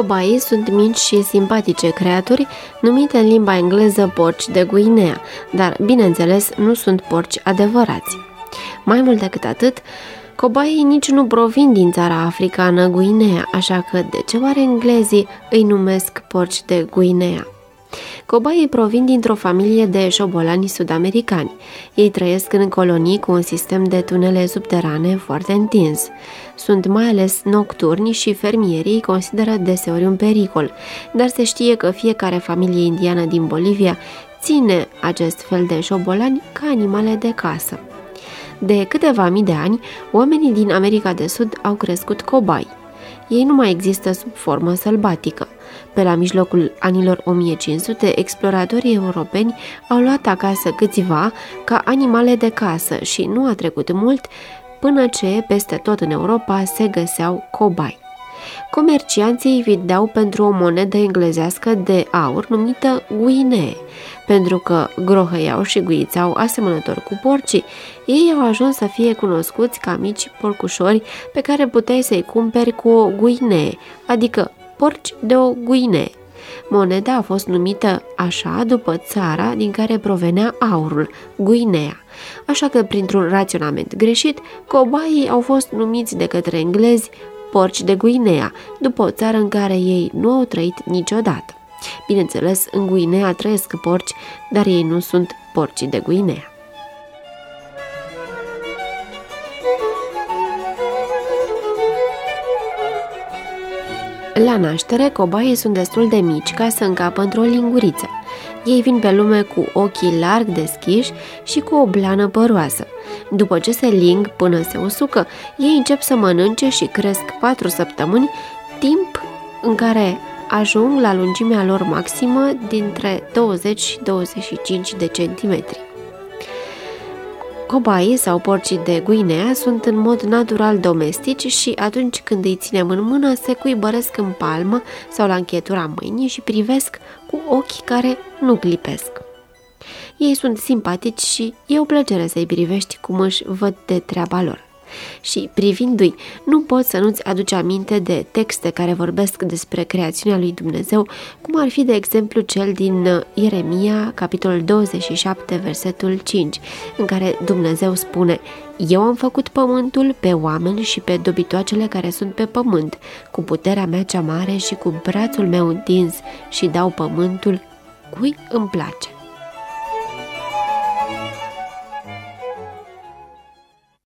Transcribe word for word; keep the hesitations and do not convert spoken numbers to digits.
Cobaii sunt mici și simpatice creaturi, numite în limba engleză porci de Guinea, dar, bineînțeles, nu sunt porci adevărați. Mai mult decât atât, cobaii nici nu provin din țara africană Guinea, așa că de ce oare englezii îi numesc porci de Guinea? Cobaii provin dintr-o familie de șobolani sud-americani. Ei trăiesc în colonii cu un sistem de tunele subterane foarte întins. Sunt mai ales nocturni și fermierii îi consideră deseori un pericol, dar se știe că fiecare familie indiană din Bolivia ține acest fel de șobolani ca animale de casă. De câteva mii de ani, oamenii din America de Sud au crescut cobai. Ei nu mai există sub formă sălbatică. Pe la mijlocul anilor o mie cinci sute, exploratorii europeni au luat acasă câțiva ca animale de casă și nu a trecut mult până ce peste tot în Europa se găseau cobai. Comercianții îi vindeau pentru o monedă englezească de aur numită guinee. Pentru că grohăiau și guițau asemănător cu porcii, ei au ajuns să fie cunoscuți ca mici porcușori pe care puteai să-i cumperi cu o guinee, adică porci de o guinee. Moneda a fost numită așa după țara din care provenea aurul, Guinea, așa că printr-un raționament greșit, cobaii au fost numiți de către englezi porci de Guinea, după o țară în care ei nu au trăit niciodată. Bineînțeles, în Guinea trăiesc porci, dar ei nu sunt porci de Guinea. La naștere, cobaii sunt destul de mici ca să încapă într-o linguriță. Ei vin pe lume cu ochii larg deschiși și cu o blană păroasă. După ce se ling până se usucă, ei încep să mănânce și cresc patru săptămâni, timp în care ajung la lungimea lor maximă dintre douăzeci și douăzeci și cinci de centimetri. Cobaii sau porcii de Guinea sunt în mod natural domestici și atunci când îi ținem în mână se cuibăresc în palmă sau la încheietura mâinii și privesc cu ochi care nu clipesc. Ei sunt simpatici și e o plăcere să-i privești cum își văd de treaba lor. Și privindu-i, nu poți să nu-ți aduci aminte de texte care vorbesc despre creațiunea lui Dumnezeu, cum ar fi de exemplu cel din Ieremia, capitolul douăzeci și șapte, versetul cinci, în care Dumnezeu spune: Eu am făcut pământul, pe oameni și pe dobitoacele care sunt pe pământ, cu puterea mea cea mare și cu brațul meu întins și dau pământul cui îmi place.